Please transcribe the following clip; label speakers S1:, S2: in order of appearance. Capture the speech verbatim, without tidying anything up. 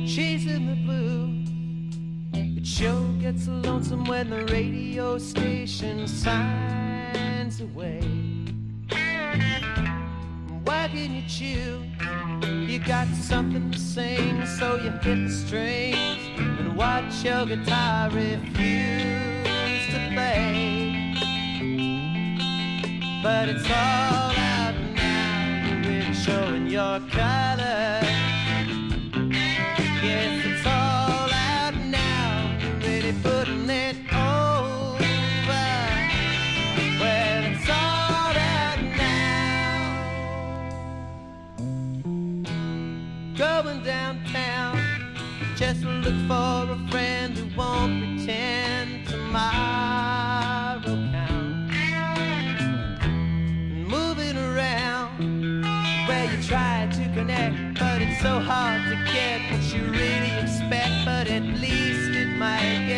S1: chasing the blue. It sure gets lonesome when the radio station signs away. Why can you choose? You got something to sing, so you hit the strings and watch your guitar refuse to play. But it's all out now, you're really showing your color. Yes, it's all out now, you're really putting it over. Well, it's all out now. Going downtown, just look for a friend who won't pretend tomorrow counts. Moving around where you try to connect, but it's so hard to get what you really expect. But at least it might